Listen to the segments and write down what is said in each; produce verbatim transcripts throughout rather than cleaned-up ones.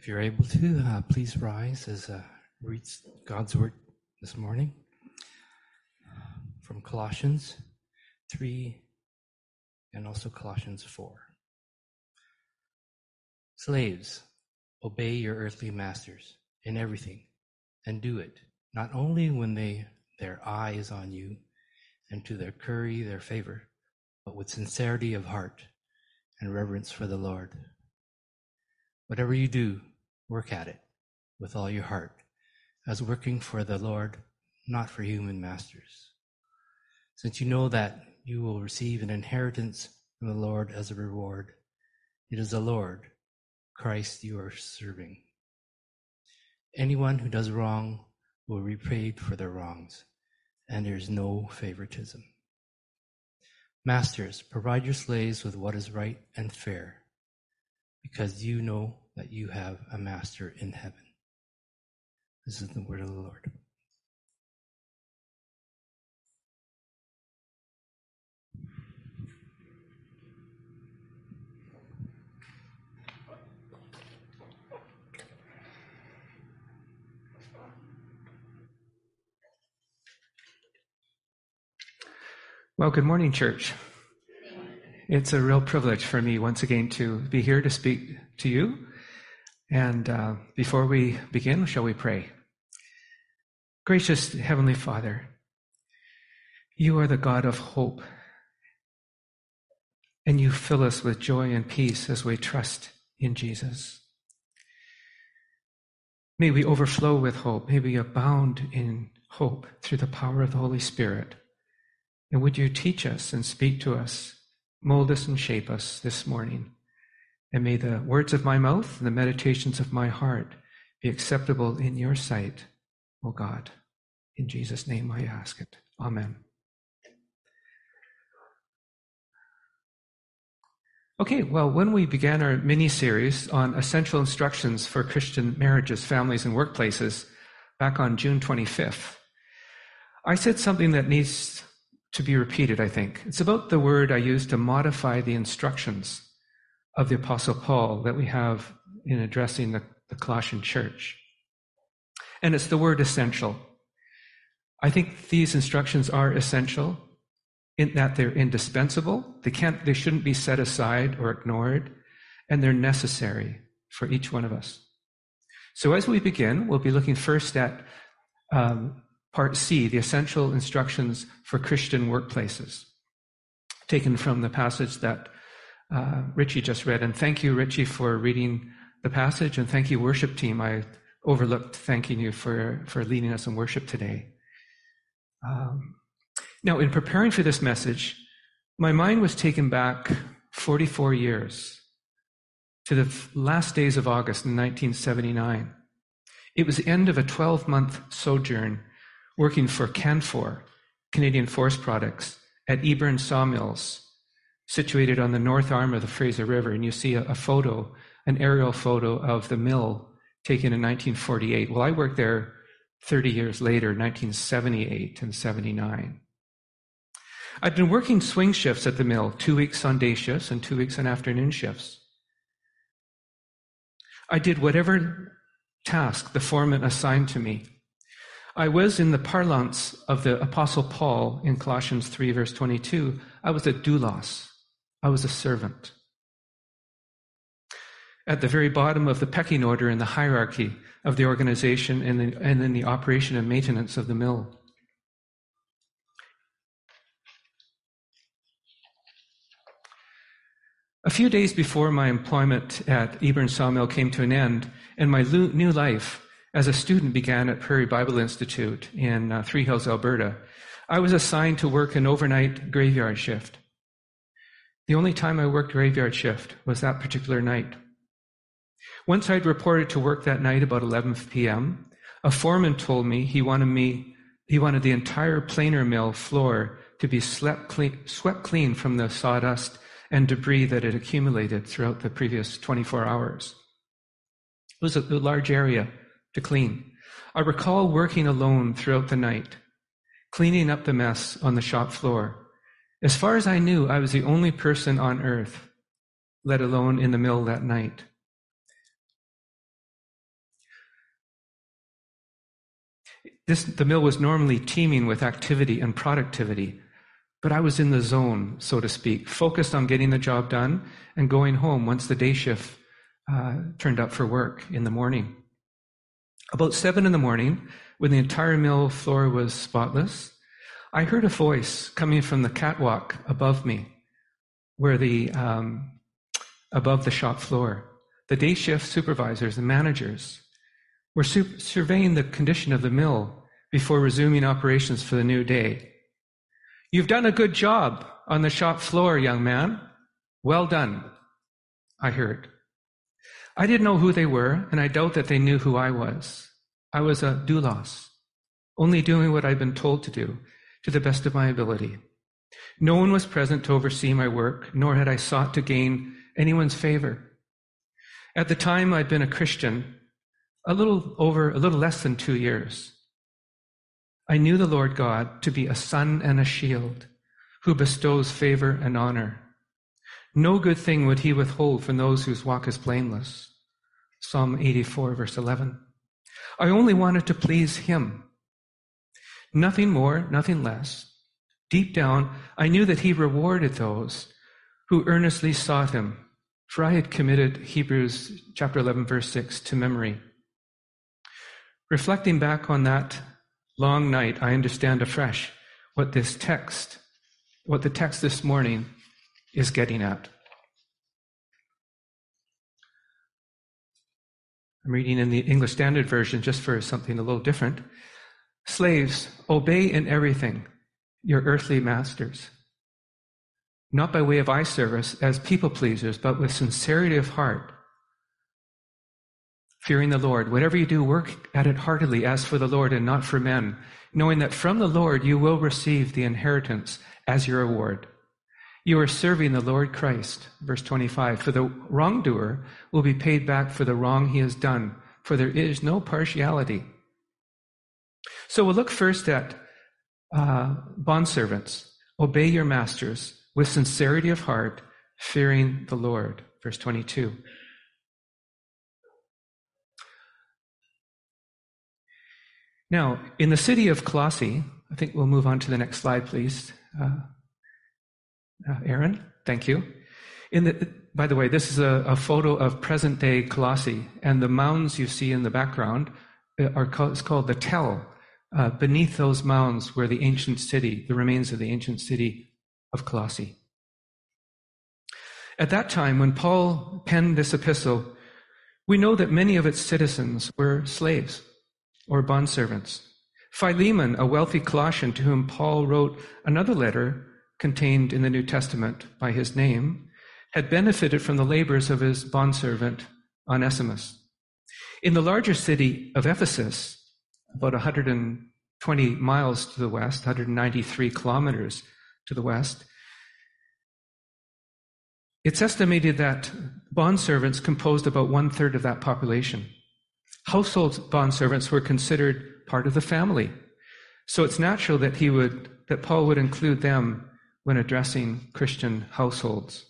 If you're able to, uh, please rise as uh, reads God's word this morning from Colossians three and also Colossians four. Slaves, obey your earthly masters in everything, and do it not only when they their eye is on you and to their curry their favor, but with sincerity of heart and reverence for the Lord. Whatever you do, work at it with all your heart, as working for the Lord, not for human masters, since you know that you will receive an inheritance from the Lord as a reward. It is the Lord, Christ, you are serving. Anyone who does wrong will be repaid for their wrongs, and there is no favoritism. Masters, provide your slaves with what is right and fair, because you know that you have a master in heaven. This is the word of the Lord. Well, good morning, church. It's a real privilege for me once again to be here to speak to you. And uh, before we begin, shall we pray? Gracious Heavenly Father, you are the God of hope, and you fill us with joy and peace as we trust in Jesus. May we overflow with hope. May we abound in hope through the power of the Holy Spirit. And would you teach us and speak to us, mold us and shape us this morning. And may the words of my mouth and the meditations of my heart be acceptable in your sight, O God. In Jesus' name I ask it. Amen. Okay, well, when we began our mini-series on essential instructions for Christian marriages, families, and workplaces back on June twenty-fifth, I said something that needs to be repeated, I think. It's about the word I used to modify the instructions of the Apostle Paul that we have in addressing the, the Colossian church. And it's the word essential. I think these instructions are essential in that they're indispensable. They can't, they shouldn't be set aside or ignored, and they're necessary for each one of us. So as we begin, we'll be looking first at um, Part C, the essential instructions for Christian workplaces, taken from the passage that uh, Richie just read. And thank you, Richie, for reading the passage, and thank you, worship team. I overlooked thanking you for, for leading us in worship today. Um, now, in preparing for this message, my mind was taken back forty-four years to the last days of August in nineteen seventy-nine. It was the end of a twelve-month sojourn working for Canfor, Canadian Forest Products, at Eburn Sawmills, situated on the north arm of the Fraser River. And you see a, a photo, an aerial photo of the mill taken in nineteen forty-eight. Well, I worked there thirty years later, nineteen seventy-eight and seventy-nine. I'd been working swing shifts at the mill, two weeks on day shifts and two weeks on afternoon shifts. I did whatever task the foreman assigned to me. I was, in the parlance of the Apostle Paul in Colossians three, verse twenty-two, I was a doulos. I was a servant. At the very bottom of the pecking order in the hierarchy of the organization and, the, and in the operation and maintenance of the mill. A few days before my employment at Eburn Sawmill came to an end, and my new life as a student began at Prairie Bible Institute in uh, Three Hills, Alberta, I was assigned to work an overnight graveyard shift. The only time I worked graveyard shift was that particular night. Once I'd reported to work that night about eleven p.m., a foreman told me he wanted me, he wanted the entire planer mill floor to be swept clean, swept clean from the sawdust and debris that had accumulated throughout the previous twenty-four hours. It was a, a large area to clean. I recall working alone throughout the night, cleaning up the mess on the shop floor. As far as I knew, I was the only person on earth, let alone in the mill that night. This, the mill was normally teeming with activity and productivity, but I was in the zone, so to speak, focused on getting the job done and going home once the day shift uh, turned up for work in the morning. About seven in the morning, when the entire mill floor was spotless, I heard a voice coming from the catwalk above me, where the um, above the shop floor. The day shift supervisors and managers were su- surveying the condition of the mill before resuming operations for the new day. "You've done a good job on the shop floor, young man. Well done," I heard. I didn't know who they were, and I doubt that they knew who I was. I was a doulos, only doing what I'd been told to do, to the best of my ability. No one was present to oversee my work, nor had I sought to gain anyone's favor. At the time, I'd been a Christian a little over, a little less than two years. I knew the Lord God to be a sun and a shield, who bestows favor and honor. No good thing would he withhold from those whose walk is blameless. Psalm eighty-four, verse eleven. I only wanted to please him. Nothing more, nothing less. Deep down, I knew that he rewarded those who earnestly sought him, for I had committed Hebrews chapter eleven, verse six to memory. Reflecting back on that long night, I understand afresh what this text, what the text this morning is getting at. I'm reading in the English Standard Version just for something a little different. Slaves, obey in everything your earthly masters, not by way of eye service as people pleasers, but with sincerity of heart, fearing the Lord. Whatever you do, work at it heartily as for the Lord and not for men, knowing that from the Lord you will receive the inheritance as your reward. You are serving the Lord Christ. Verse twenty-five, for the wrongdoer will be paid back for the wrong he has done, for there is no partiality. So we'll look first at uh, bondservants. Obey your masters with sincerity of heart, fearing the Lord. Verse twenty-two. Now, in the city of Colossae, I think we'll move on to the next slide, please. Uh, uh, Aaron, thank you. In the, by the way, this is a, a photo of present-day Colossae, and the mounds you see in the background are called, it's called the Tell. Uh, beneath those mounds were the ancient city, the remains of the ancient city of Colossae. At that time, when Paul penned this epistle, we know that many of its citizens were slaves or bondservants. Philemon, a wealthy Colossian to whom Paul wrote another letter contained in the New Testament by his name, had benefited from the labors of his bondservant Onesimus. In the larger city of Ephesus, about one hundred twenty miles to the west, one hundred ninety-three kilometers to the west, it's estimated that bondservants composed about one-third of that population. Household bondservants were considered part of the family, so it's natural that he would, that Paul would include them when addressing Christian households.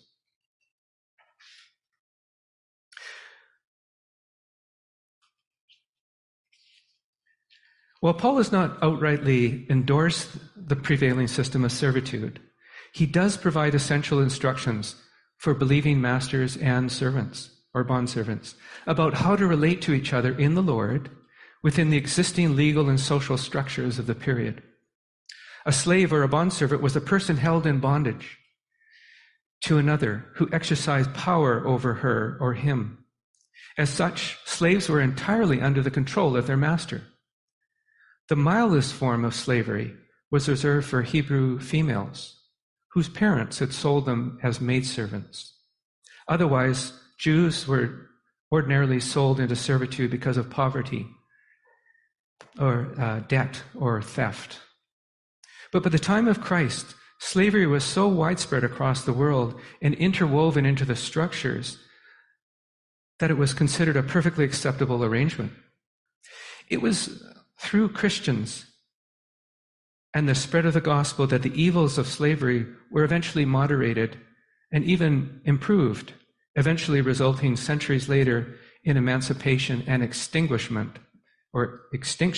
While Paul does not outrightly endorse the prevailing system of servitude, he does provide essential instructions for believing masters and servants, or bondservants, about how to relate to each other in the Lord within the existing legal and social structures of the period. A slave or a bondservant was a person held in bondage to another who exercised power over her or him. As such, slaves were entirely under the control of their master. The mildest form of slavery was reserved for Hebrew females, whose parents had sold them as maidservants. Otherwise, Jews were ordinarily sold into servitude because of poverty or uh, debt or theft. But by the time of Christ, slavery was so widespread across the world and interwoven into the structures that it was considered a perfectly acceptable arrangement. It was through Christians and the spread of the gospel that the evils of slavery were eventually moderated and even improved, eventually resulting centuries later in emancipation and extinguishment or extinction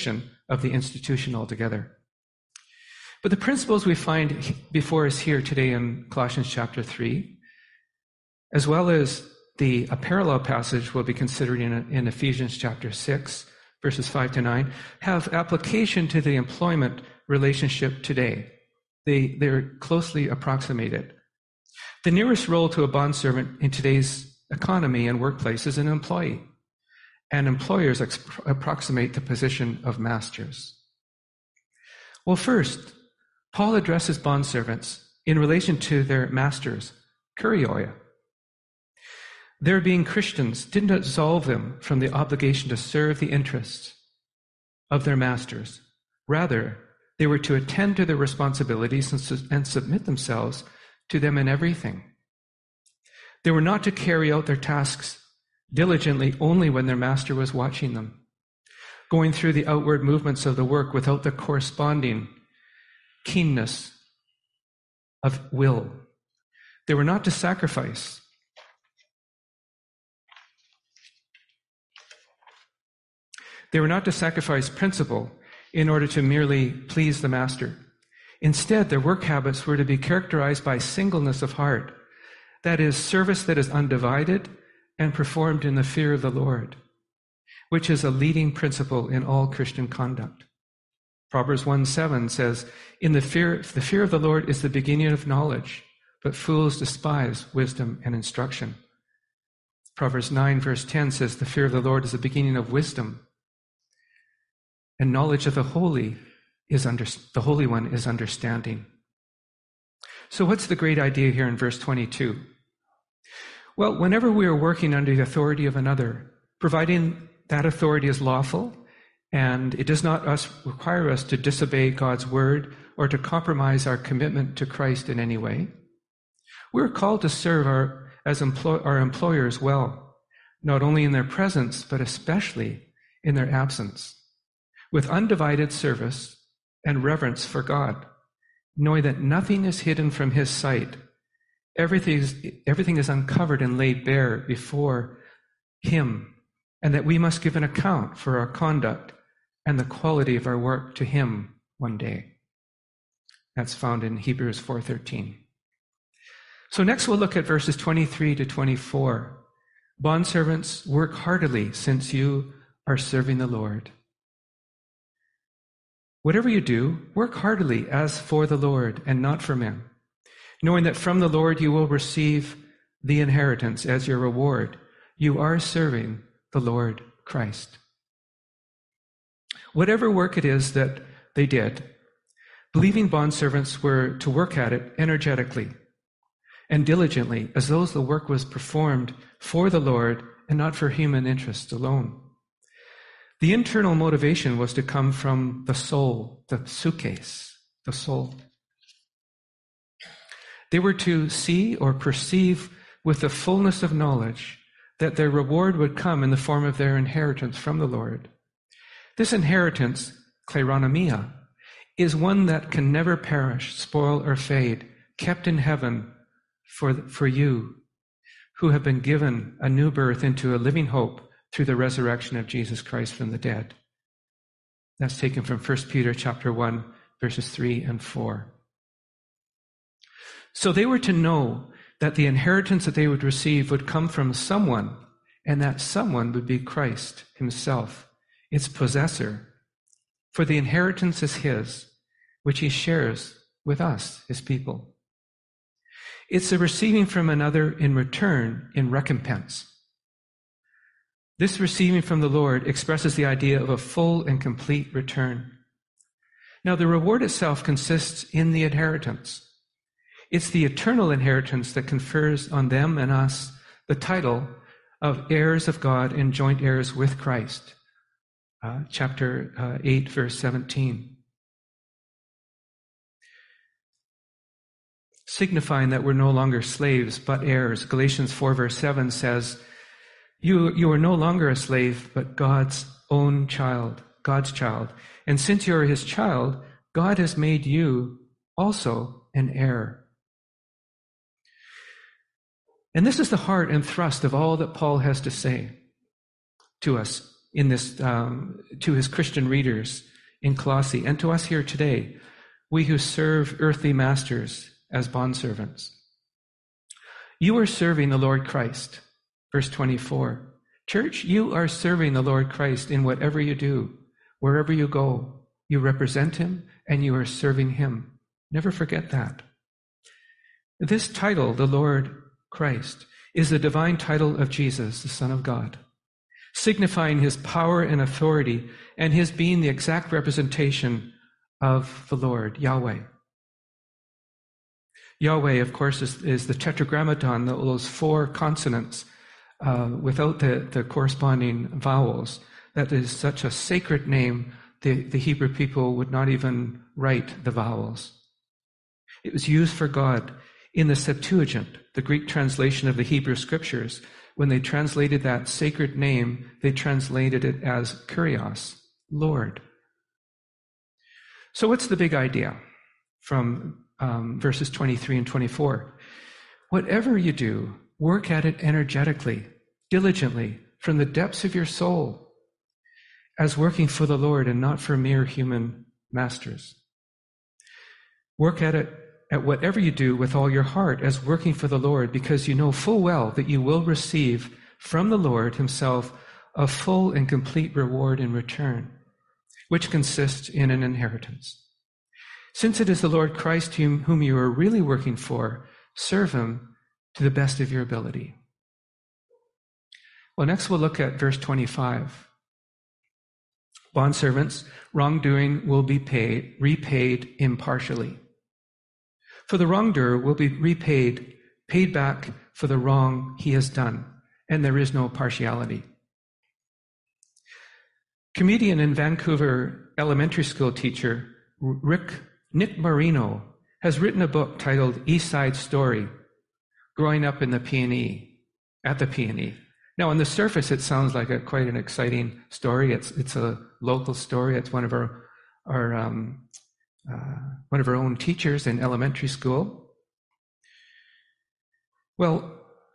of the institution altogether. But the principles we find before us here today in Colossians chapter three, as well as the a parallel passage we'll be considering in, in Ephesians chapter six, verses five to nine, have application to the employment relationship today. They, they're closely approximated. The nearest role to a bondservant in today's economy and workplace is an employee, and employers ex- approximate the position of masters. Well, first, Paul addresses bondservants in relation to their masters, kurioia. Their being Christians didn't absolve them from the obligation to serve the interests of their masters. Rather, they were to attend to their responsibilities and, su- and submit themselves to them in everything. They were not to carry out their tasks diligently only when their master was watching them, going through the outward movements of the work without the corresponding keenness of will. They were not to sacrifice. They were not to sacrifice principle in order to merely please the master. Instead, their work habits were to be characterized by singleness of heart, that is, service that is undivided and performed in the fear of the Lord, which is a leading principle in all Christian conduct. Proverbs one seven says, "In the fear, the fear of the Lord is the beginning of knowledge, but fools despise wisdom and instruction." Proverbs nine verse ten says, "The fear of the Lord is the beginning of wisdom, and knowledge of the holy is under, the Holy One is understanding." So what's the great idea here in verse twenty-two? Well, whenever we are working under the authority of another, providing that authority is lawful, and it does not us, require us to disobey God's word or to compromise our commitment to Christ in any way, we're called to serve our, as employ, our employers well, not only in their presence, but especially in their absence, with undivided service and reverence for God, knowing that nothing is hidden from his sight. Everything is, everything is uncovered and laid bare before him, and that we must give an account for our conduct and the quality of our work to him one day. That's found in Hebrews four thirteen. So next we'll look at verses twenty-three to twenty-four. Bondservants, work heartily, since you are serving the Lord. Whatever you do, work heartily as for the Lord and not for men, knowing that from the Lord you will receive the inheritance as your reward. You are serving the Lord Christ. Whatever work it is that they did, believing bondservants were to work at it energetically and diligently, as though the work was performed for the Lord and not for human interests alone. The internal motivation was to come from the soul, the psyches, the soul. They were to see or perceive with the fullness of knowledge that their reward would come in the form of their inheritance from the Lord. This inheritance, kleronomia, is one that can never perish, spoil, or fade, kept in heaven for, for you who have been given a new birth into a living hope through the resurrection of Jesus Christ from the dead. That's taken from First Peter chapter one, verses three and four. So they were to know that the inheritance that they would receive would come from someone, and that someone would be Christ himself, its possessor. For the inheritance is his, which he shares with us, his people. It's the receiving from another in return, in recompense. This receiving from the Lord expresses the idea of a full and complete return. Now, the reward itself consists in the inheritance. It's the eternal inheritance that confers on them and us the title of heirs of God and joint heirs with Christ. Uh, chapter uh, eight, verse seventeen. Signifying that we're no longer slaves, but heirs. Galatians four, verse seven says, You, you are no longer a slave, but God's own child, God's child. And since you are his child, God has made you also an heir. And this is the heart and thrust of all that Paul has to say to us in this, um, to his Christian readers in Colossae, and to us here today, we who serve earthly masters as bondservants. You are serving the Lord Christ. Verse twenty-four. Church, you are serving the Lord Christ in whatever you do, wherever you go. You represent him and you are serving him. Never forget that. This title, the Lord Christ, is the divine title of Jesus, the Son of God, signifying his power and authority and his being the exact representation of the Lord, Yahweh. Yahweh, of course, is, is the tetragrammaton, those four consonants uh, without the, the corresponding vowels. That is such a sacred name, the, the Hebrew people would not even write the vowels. It was used for God in the Septuagint, the Greek translation of the Hebrew scriptures. When they translated that sacred name, they translated it as Kyrios, Lord. So what's the big idea from um, verses twenty-three and twenty-four? Whatever you do, work at it energetically, diligently, from the depths of your soul, as working for the Lord and not for mere human masters. Work at it, at whatever you do with all your heart, as working for the Lord, because you know full well that you will receive from the Lord himself a full and complete reward in return, which consists in an inheritance. Since it is the Lord Christ whom, whom you are really working for, serve him to the best of your ability. Well, next we'll look at verse twenty-five. Bondservants, wrongdoing will be paid, repaid impartially. For the wrongdoer will be repaid, paid back for the wrong he has done, and there is no partiality. Comedian and Vancouver elementary school teacher Rick, Nick Marino has written a book titled East Side Story, Growing Up in the P and E, at the P and E. Now, on the surface, it sounds like a quite an exciting story. It's it's a local story. It's one of our our um, uh, one of our own teachers in elementary school. Well,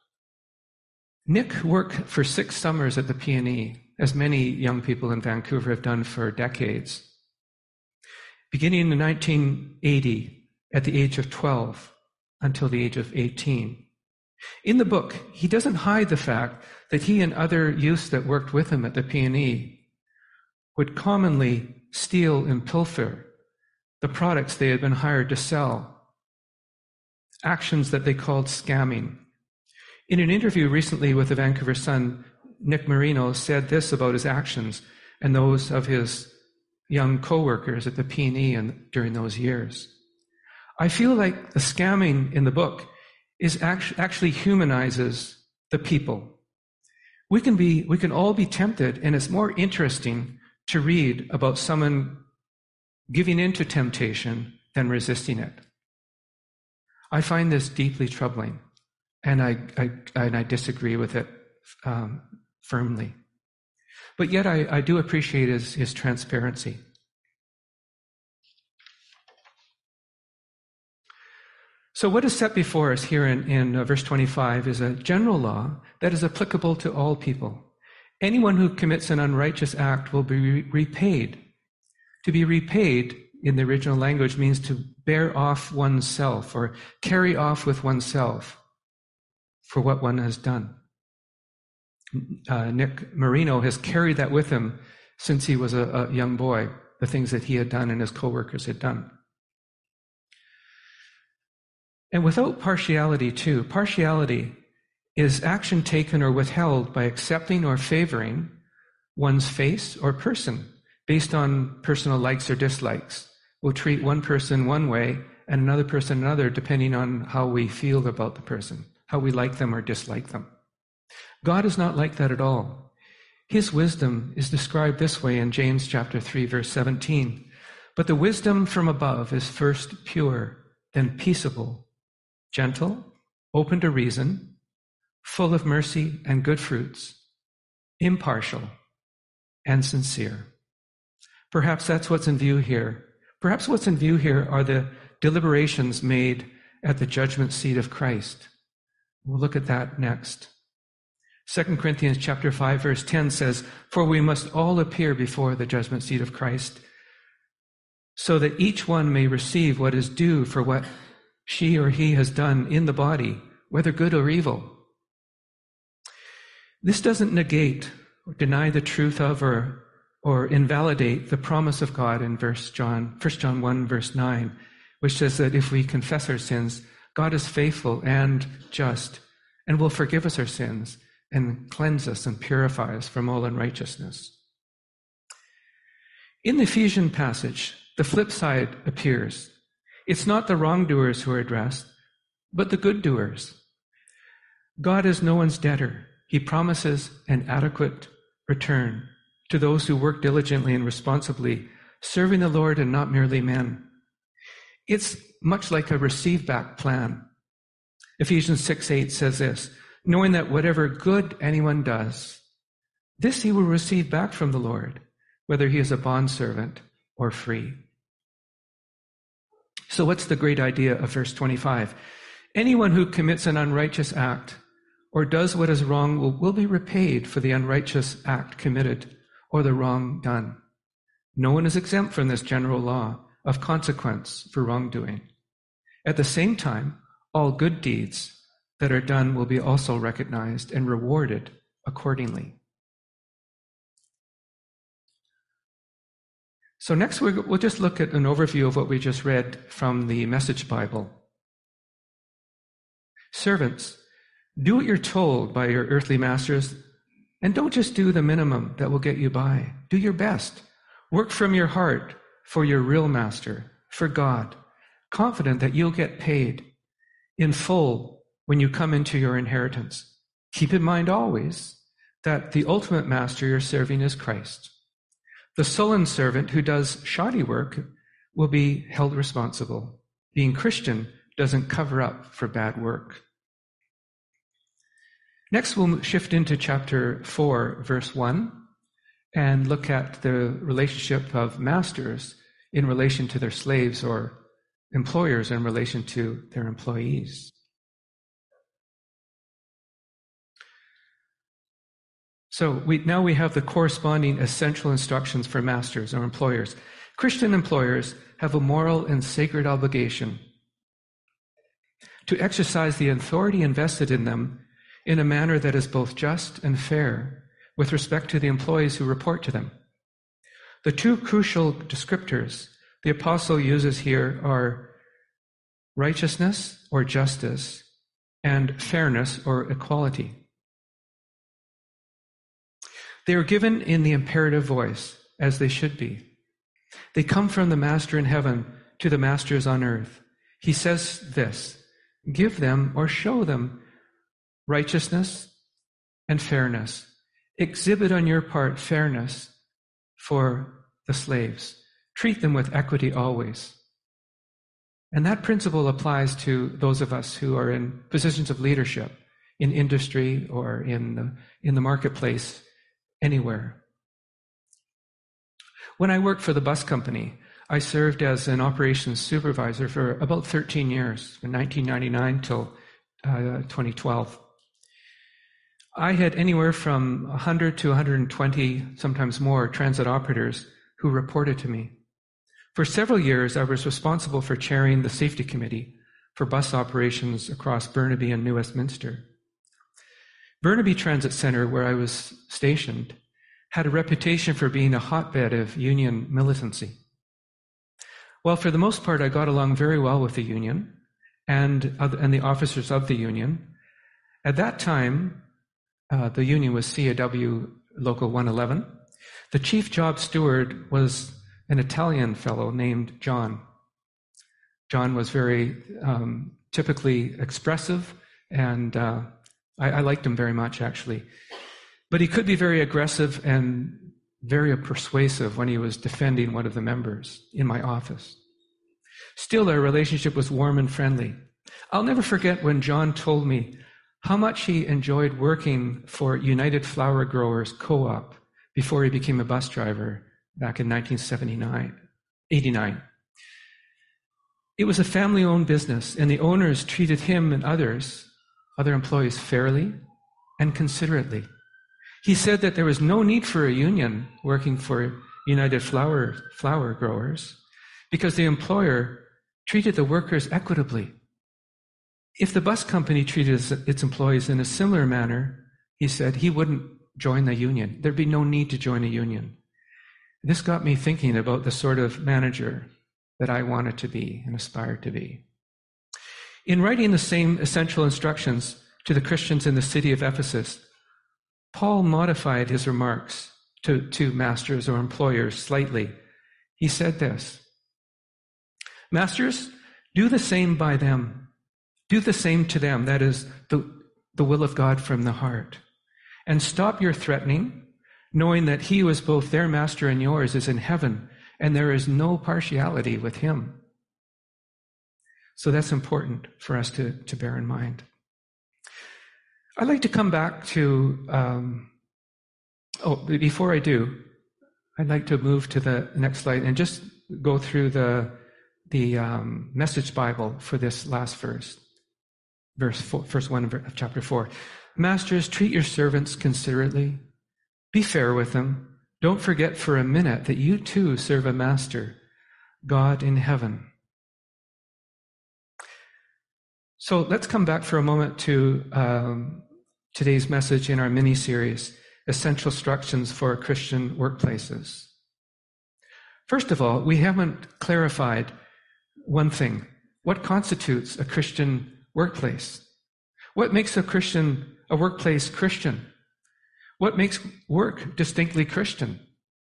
Nick worked for six summers at the P and E, as many young people in Vancouver have done for decades. Beginning in nineteen eighty, at the age of twelve, until the age of eighteen. In the book, he doesn't hide the fact that he and other youths that worked with him at the P and E would commonly steal and pilfer the products they had been hired to sell, actions that they called scamming. In an interview recently with the Vancouver Sun, Nick Marino said this about his actions and those of his young co-workers at the P and E and during those years. I feel like the scamming in the book is actually, actually humanizes the people. We can be, we can all be tempted, and it's more interesting to read about someone giving in to temptation than resisting it. I find this deeply troubling, and I, I and I disagree with it um, firmly. But yet I, I do appreciate his, his transparency. So what is set before us here in, in uh, verse twenty-five is a general law that is applicable to all people. Anyone who commits an unrighteous act will be re- repaid. To be repaid in the original language means to bear off oneself or carry off with oneself for what one has done. Uh, Nick Marino has carried that with him since he was a, a young boy, the things that he had done and his co-workers had done. And without partiality, too, partiality is action taken or withheld by accepting or favoring one's face or person based on personal likes or dislikes. We'll treat one person one way and another person another depending on how we feel about the person, how we like them or dislike them. God is not like that at all. His wisdom is described this way in James chapter three, verse seventeen. But the wisdom from above is first pure, then peaceable, gentle, open to reason, full of mercy and good fruits, impartial and sincere. Perhaps that's what's in view here. Perhaps what's in view here are the deliberations made at the judgment seat of Christ. We'll look at that next. Second Corinthians chapter five, verse ten says, "For we must all appear before the judgment seat of Christ, so that each one may receive what is due for what she or he has done in the body, whether good or evil. This doesn't negate or deny the truth of or, or invalidate the promise of God in verse John, First John one, verse nine, which says that if we confess our sins, God is faithful and just and will forgive us our sins and cleanse us and purify us from all unrighteousness. In the Ephesian passage, the flip side appears. It's not the wrongdoers who are addressed, but the good doers. God is no one's debtor. He promises an adequate return to those who work diligently and responsibly, serving the Lord and not merely men. It's much like a receive-back plan. Ephesians six eight says this, knowing that whatever good anyone does, this he will receive back from the Lord, whether he is a bondservant or free. So what's the great idea of verse twenty-five? Anyone who commits an unrighteous act or does what is wrong will, will be repaid for the unrighteous act committed or the wrong done. No one is exempt from this general law of consequence for wrongdoing. At the same time, all good deeds that are done will be also recognized and rewarded accordingly. So next we'll just look at an overview of what we just read from the Message Bible. Servants, do what you're told by your earthly masters, and don't just do the minimum that will get you by. Do your best. Work from your heart for your real master, for God, confident that you'll get paid in full when you come into your inheritance. Keep in mind always that the ultimate master you're serving is Christ. The sullen servant who does shoddy work will be held responsible. Being Christian doesn't cover up for bad work. Next, we'll shift into chapter four, verse one, and look at the relationship of masters in relation to their slaves or employers in relation to their employees. So we, now we have the corresponding essential instructions for masters or employers. Christian employers have a moral and sacred obligation to exercise the authority invested in them in a manner that is both just and fair with respect to the employees who report to them. The two crucial descriptors the apostle uses here are righteousness or justice and fairness or equality. They are given in the imperative voice, as they should be. They come from the master in heaven to the masters on earth. He says this, give them or show them righteousness and fairness. Exhibit on your part fairness for the slaves. Treat them with equity always. And that principle applies to those of us who are in positions of leadership, in industry or in the, in the marketplace, anywhere. When I worked for the bus company, I served as an operations supervisor for about thirteen years, from nineteen ninety-nine till uh, twenty twelve. I had anywhere from one hundred to one hundred twenty, sometimes more, transit operators who reported to me. For several years, I was responsible for chairing the safety committee for bus operations across Burnaby and New Westminster. Burnaby Transit Center, where I was stationed, had a reputation for being a hotbed of union militancy. Well, for the most part, I got along very well with the union and, and the officers of the union. At that time, uh, the union was C A W Local one eleven. The chief job steward was an Italian fellow named John. John was very um, typically expressive, and uh, I, I liked him very much, actually. But he could be very aggressive and very persuasive when he was defending one of the members in my office. Still, our relationship was warm and friendly. I'll never forget when John told me how much he enjoyed working for United Flower Growers Co-op before he became a bus driver back in nineteen seventy-nine, eighty-nine. It was a family-owned business, and the owners treated him and others, other employees, fairly and considerately. He said that there was no need for a union working for United Flower, flower Growers because the employer treated the workers equitably. If the bus company treated its employees in a similar manner, he said, he wouldn't join the union. There'd be no need to join a union. This got me thinking about the sort of manager that I wanted to be and aspired to be. In writing the same essential instructions to the Christians in the city of Ephesus, Paul modified his remarks to, to masters or employers slightly. He said this, "Masters, do the same by them. Do the same to them, that is, the, the will of God from the heart. And stop your threatening, knowing that he who is both their master and yours is in heaven, and there is no partiality with him." So that's important for us to, to bear in mind. I'd like to come back to, um, oh, before I do, I'd like to move to the next slide and just go through the, the um, Message Bible for this last verse, verse four, verse one of chapter four. "Masters, treat your servants considerately. Be fair with them. Don't forget for a minute that you too serve a master, God in heaven." So let's come back for a moment to um, today's message in our mini-series, Essential Instructions for Christian Workplaces. First of all, we haven't clarified one thing. What constitutes a Christian workplace? What makes a Christian, a workplace Christian? What makes work distinctly Christian?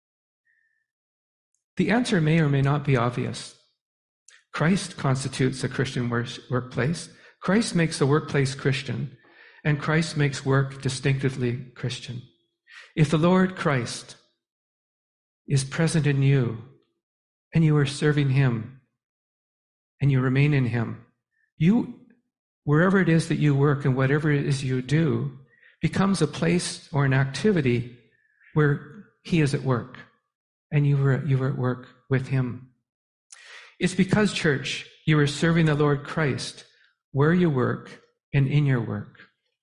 The answer may or may not be obvious. Christ constitutes a Christian workplace. Christ makes the workplace Christian, and Christ makes work distinctively Christian. If the Lord Christ is present in you, and you are serving him, and you remain in him, you, wherever it is that you work and whatever it is you do, becomes a place or an activity where he is at work, and you were, you were at work with him. It's because, church, you are serving the Lord Christ where you work and in your work.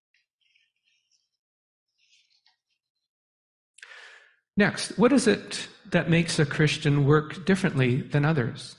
Next, what is it that makes a Christian work differently than others?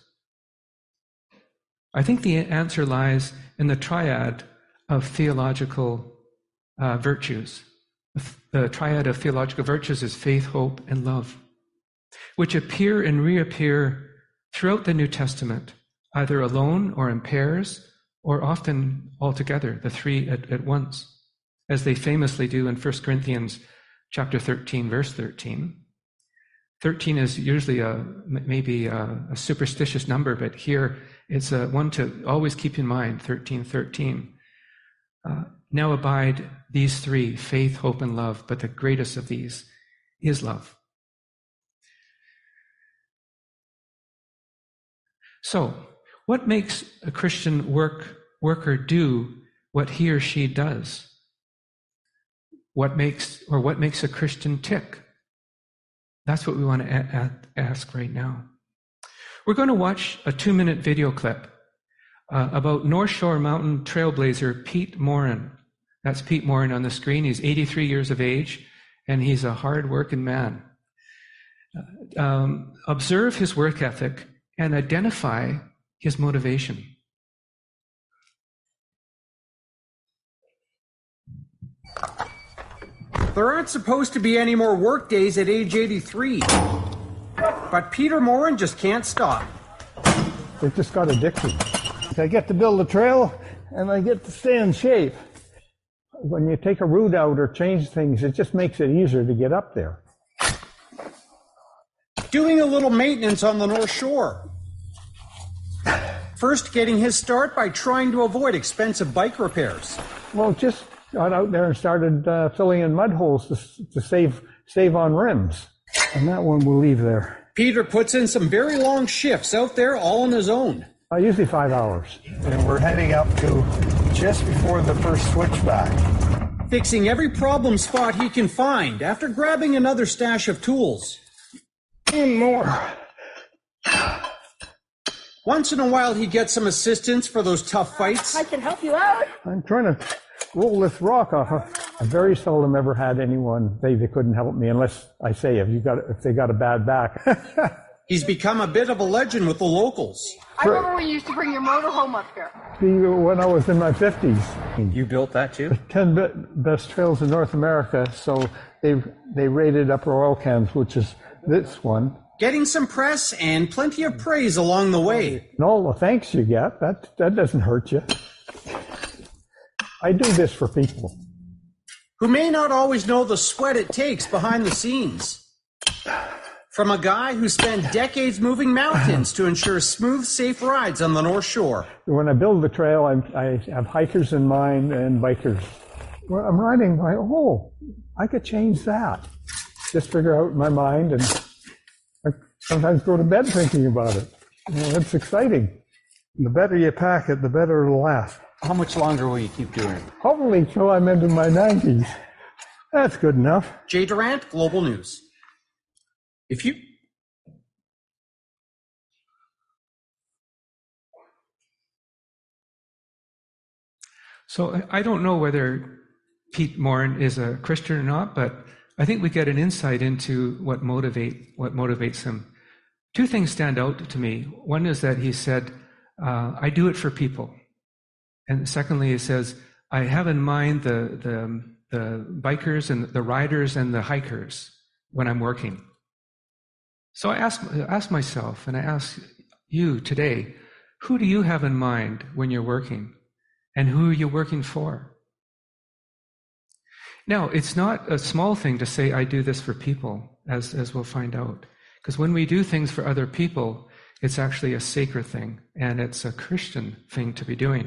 I think the answer lies in the triad of theological uh, virtues. The triad of theological virtues is faith, hope, and love, which appear and reappear throughout the New Testament, either alone or in pairs, or often all together, the three at, at once, as they famously do in First Corinthians chapter thirteen, verse thirteen. thirteen is usually a maybe a, a superstitious number, but here it's a one to always keep in mind, thirteen thirteen. Uh, now abide these three, faith, hope, and love, but the greatest of these is love. So, what makes a Christian work worker do what he or she does? What makes, or what makes a Christian tick? That's what we want to a- a- ask right now. We're going to watch a two-minute video clip uh, about North Shore Mountain trailblazer Pete Morin. That's Pete Morin on the screen. He's eighty-three years of age, and he's a hard-working man. Uh, um, observe his work ethic and identify his motivation. There aren't supposed to be any more work days at age eighty-three. But Peter Morin just can't stop. They've just got addicted. I get to build a trail, and I get to stay in shape. When you take a route out or change things, it just makes it easier to get up there. Doing a little maintenance on the North Shore. First getting his start by trying to avoid expensive bike repairs. Well, just got out there and started uh, filling in mud holes to, to save save on rims. And that one we'll leave there. Peter puts in some very long shifts out there all on his own. Uh, usually five hours. And we're heading up to just before the first switchback. Fixing every problem spot he can find after grabbing another stash of tools. One more. Once in a while he gets some assistance for those tough fights. I can help you out. I'm trying to roll this rock off. I very seldom ever had anyone say they couldn't help me unless I say if you got if they got a bad back. He's become a bit of a legend with the locals. I remember when you used to bring your motorhome up here. When I was in my fifties. You built that too? ten be- best trails in North America, so they they rated Upper Oil Cans, which is this one. Getting some press and plenty of praise along the way. And all the thanks you get, that that doesn't hurt you. I do this for people who may not always know the sweat it takes behind the scenes. From a guy who spent decades moving mountains to ensure smooth, safe rides on the North Shore. When I build the trail, I'm, I have hikers in mind and bikers. When I'm riding, I oh, I could change that. Just figure out in my mind, and I sometimes go to bed thinking about it. You know, it's exciting. The better you pack it, the better it'll last. How much longer will you keep doing it? Hopefully till I'm into my nineties. That's good enough. Jay Durant, Global News. If you... So I don't know whether Pete Morin is a Christian or not, but I think we get an insight into what motivate what motivates him. Two things stand out to me. One is that he said, uh, I do it for people. And secondly, he says, I have in mind the, the, the bikers and the riders and the hikers when I'm working. So I ask, ask myself, and I ask you today, who do you have in mind when you're working? And who are you working for? Now, it's not a small thing to say, I do this for people, as, as we'll find out. Because when we do things for other people, it's actually a sacred thing, and it's a Christian thing to be doing.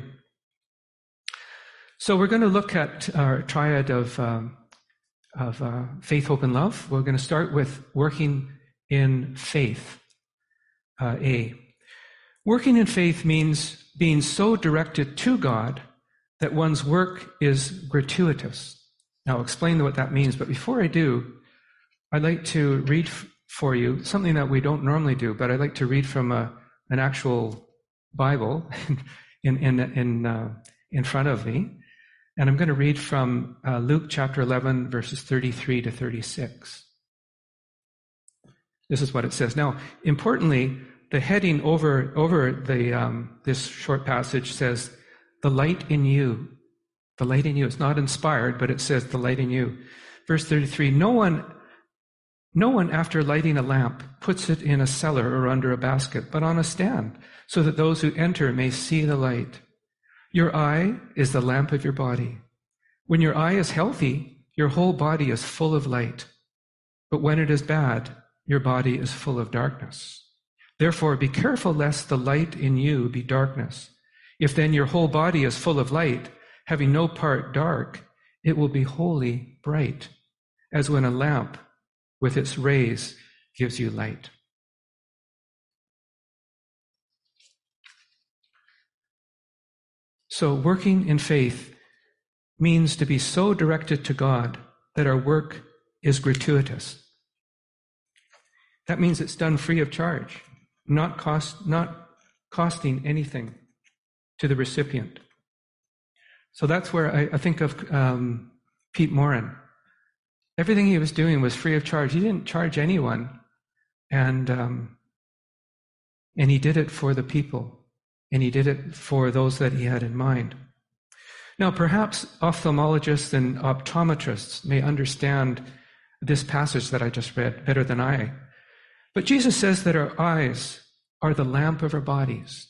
So we're going to look at our triad of, um, of uh, faith, hope, and love. We're going to start with working in faith, uh, A. Working in faith means being so directed to God that one's work is gratuitous. Now, I'll explain what that means, but before I do, I'd like to read f- for you something that we don't normally do, but I'd like to read from a, an actual Bible in, in, in, uh, in front of me. And I'm going to read from uh, Luke chapter eleven, verses thirty-three to thirty-six. This is what it says. Now, importantly, the heading over over the um, this short passage says, "The light in you." The light in you. It's not inspired, but it says, "The light in you." Verse thirty-three. No one, no one, after lighting a lamp, puts it in a cellar or under a basket, but on a stand, so that those who enter may see the light. Your eye is the lamp of your body. When your eye is healthy, your whole body is full of light. But when it is bad, your body is full of darkness. Therefore, be careful lest the light in you be darkness. If then your whole body is full of light, having no part dark, it will be wholly bright, as when a lamp with its rays gives you light. So working in faith means to be so directed to God that our work is gratuitous. That means it's done free of charge, not cost, not costing anything to the recipient. So that's where I, I think of um, Pete Morin. Everything he was doing was free of charge. He didn't charge anyone, and um, and he did it for the people. And he did it for those that he had in mind. Now, perhaps ophthalmologists and optometrists may understand this passage that I just read better than I. But Jesus says that our eyes are the lamp of our bodies.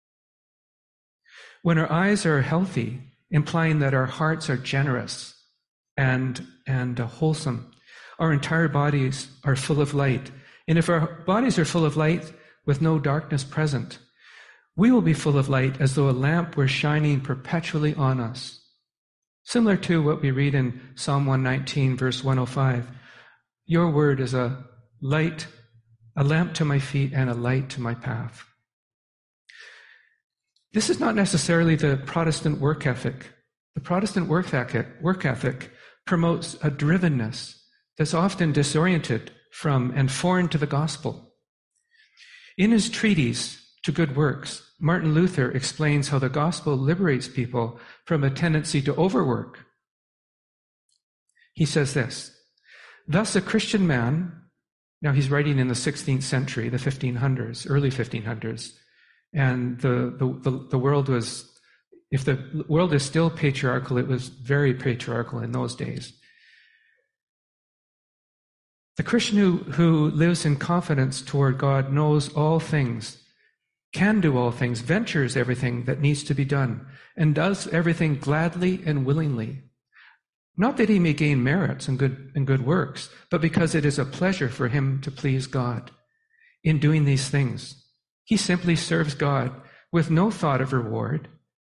When our eyes are healthy, implying that our hearts are generous and, and uh, wholesome, our entire bodies are full of light. And if our bodies are full of light with no darkness present, we will be full of light as though a lamp were shining perpetually on us. Similar to what we read in Psalm one nineteen, verse one oh five. Your word is a light, a lamp to my feet and a light to my path. This is not necessarily the Protestant work ethic. The Protestant work ethic, work ethic promotes a drivenness that's often disoriented from and foreign to the gospel. In his treatise, To Good Works, Martin Luther explains how the gospel liberates people from a tendency to overwork. He says this, "Thus a Christian man Now, he's writing in the sixteenth century, the fifteen hundreds, early fifteen hundreds. And the, the, the, the world was, if the world is still patriarchal, it was very patriarchal in those days. The Christian who, who lives in confidence toward God knows all things, can do all things, ventures everything that needs to be done, and does everything gladly and willingly. Not that he may gain merits and good, and good works, but because it is a pleasure for him to please God. In doing these things, he simply serves God with no thought of reward,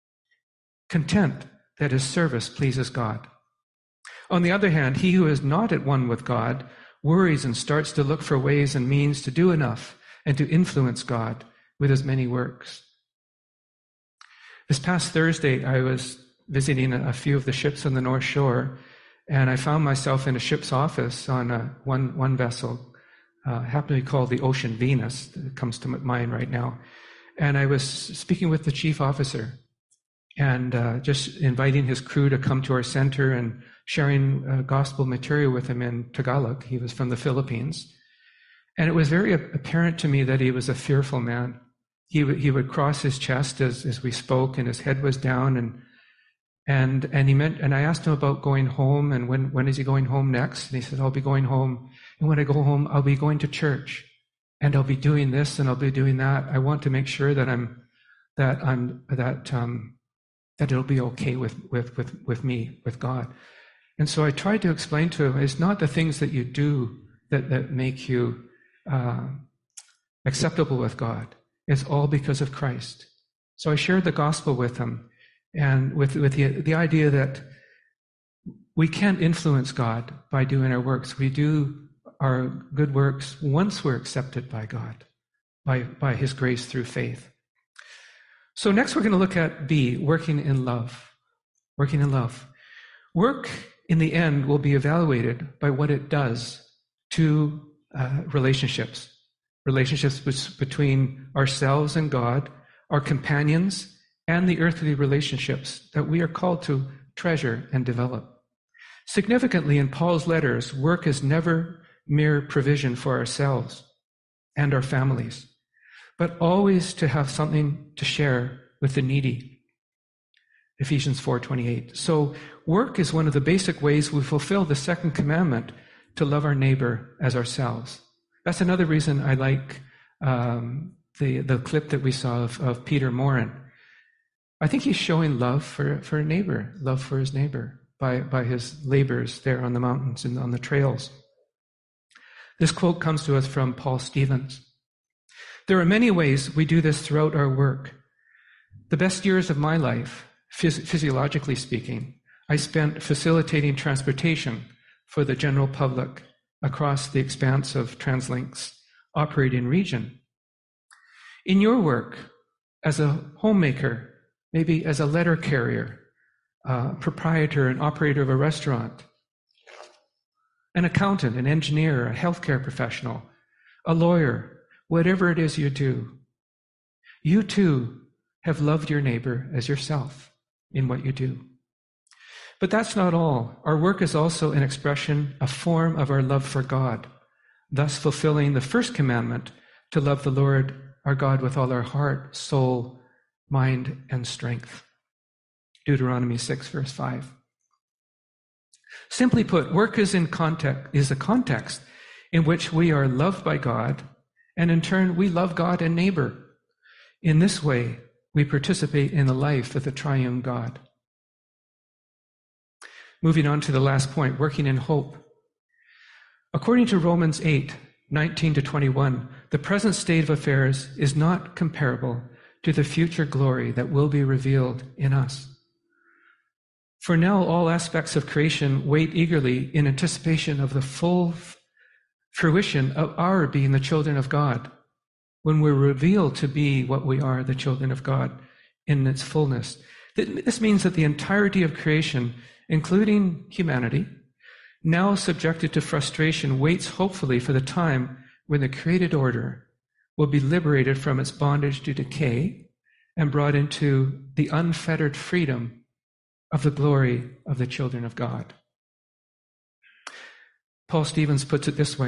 content that his service pleases God. On the other hand, he who is not at one with God worries and starts to look for ways and means to do enough and to influence God with his many works. This past Thursday, I was visiting a few of the ships on the North Shore, and I found myself in a ship's office on a, one, one vessel, uh, happened to be called the Ocean Venus, that comes to mind right now. And I was speaking with the chief officer and uh, just inviting his crew to come to our center and sharing uh, gospel material with him in Tagalog. He was from the Philippines. And it was very apparent to me that he was a fearful man. He, w- he would cross his chest as, as we spoke, and his head was down. And and and he meant. And I asked him about going home, and when when is he going home next? And he said, "I'll be going home. And when I go home, I'll be going to church, and I'll be doing this, and I'll be doing that. I want to make sure that I'm that I'm that um, that it'll be okay with with with with me, with God." And so I tried to explain to him, it's not the things that you do that, that make you uh, acceptable with God. It's all because of Christ. So I shared the gospel with him, and with, with the, the idea that we can't influence God by doing our works. We do our good works once we're accepted by God, by, by his grace through faith. So next we're going to look at B, working in love. Working in love. Work, in the end, will be evaluated by what it does to uh, relationships. Relationships between ourselves and God, our companions, and the earthly relationships that we are called to treasure and develop. Significantly, in Paul's letters, work is never mere provision for ourselves and our families, but always to have something to share with the needy. Ephesians four twenty-eight. So work is one of the basic ways we fulfill the second commandment to love our neighbor as ourselves. That's another reason I like um, the, the clip that we saw of, of Peter Morin. I think he's showing love for, for a neighbor, love for his neighbor by, by his labors there on the mountains and on the trails. This quote comes to us from Paul Stevens. There are many ways we do this throughout our work. The best years of my life, phys- physiologically speaking, I spent facilitating transportation for the general public across the expanse of TransLink's operating region. In your work, as a homemaker, maybe as a letter carrier, uh, proprietor and operator of a restaurant, an accountant, an engineer, a healthcare professional, a lawyer, whatever it is you do, you too have loved your neighbor as yourself in what you do. But that's not all. Our work is also an expression, a form of our love for God, thus fulfilling the first commandment to love the Lord our God with all our heart, soul, mind, and strength. Deuteronomy six, verse five. Simply put, work is in context, is a context in which we are loved by God, and in turn we love God and neighbor. In this way, we participate in the life of the triune God. Moving on to the last point, working in hope. According to Romans eight, nineteen to twenty-one, the present state of affairs is not comparable to the future glory that will be revealed in us. For now, all aspects of creation wait eagerly in anticipation of the full fruition of our being the children of God, when we're revealed to be what we are, the children of God, in its fullness. This means that the entirety of creation, including humanity, now subjected to frustration, waits hopefully for the time when the created order will be liberated from its bondage to decay and brought into the unfettered freedom of the glory of the children of God. Paul Stevens puts it this way: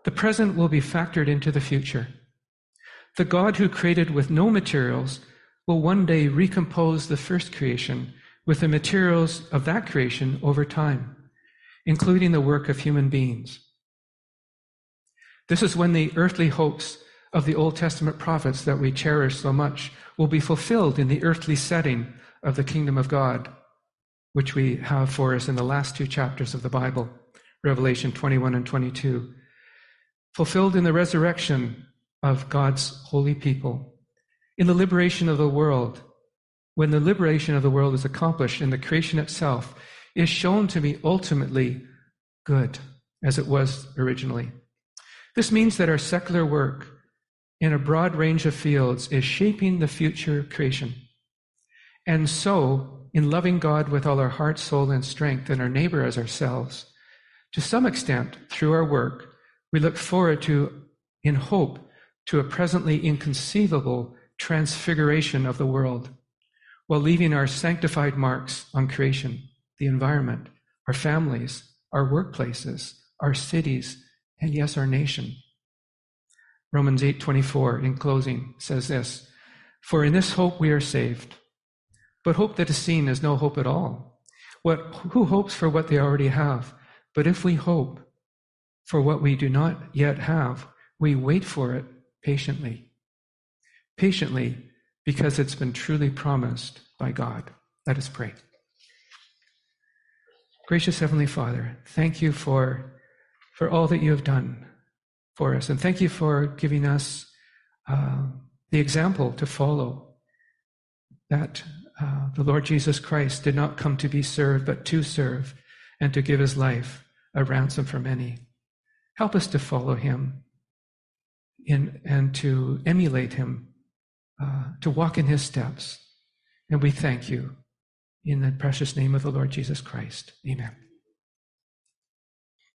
the present will be factored into the future. The God who created with no materials will one day recompose the first creation with the materials of that creation over time, including the work of human beings. This is when the earthly hopes of the Old Testament prophets that we cherish so much will be fulfilled in the earthly setting of the kingdom of God, which we have for us in the last two chapters of the Bible, Revelation twenty-one and twenty-two, fulfilled in the resurrection of God's holy people, in the liberation of the world. When the liberation of the world is accomplished and the creation itself is shown to be ultimately good, as it was originally. This means that our secular work in a broad range of fields is shaping the future creation. And so, in loving God with all our heart, soul, and strength, and our neighbor as ourselves, to some extent, through our work, we look forward to, in hope, to a presently inconceivable transfiguration of the world, while leaving our sanctified marks on creation, the environment, our families, our workplaces, our cities, and yes, our nation. Romans eight twenty-four, in closing, says this, "For in this hope we are saved. But hope that is seen is no hope at all. What, who hopes for what they already have? But if we hope for what we do not yet have, we wait for it patiently." Patiently, because it's been truly promised by God. Let us pray. Gracious Heavenly Father, thank you for, for all that you have done for us, and thank you for giving us uh, the example to follow, that uh, the Lord Jesus Christ did not come to be served, but to serve and to give his life a ransom for many. Help us to follow him in, and to emulate him, uh, to walk in his steps. And we thank you in the precious name of the Lord Jesus Christ. Amen.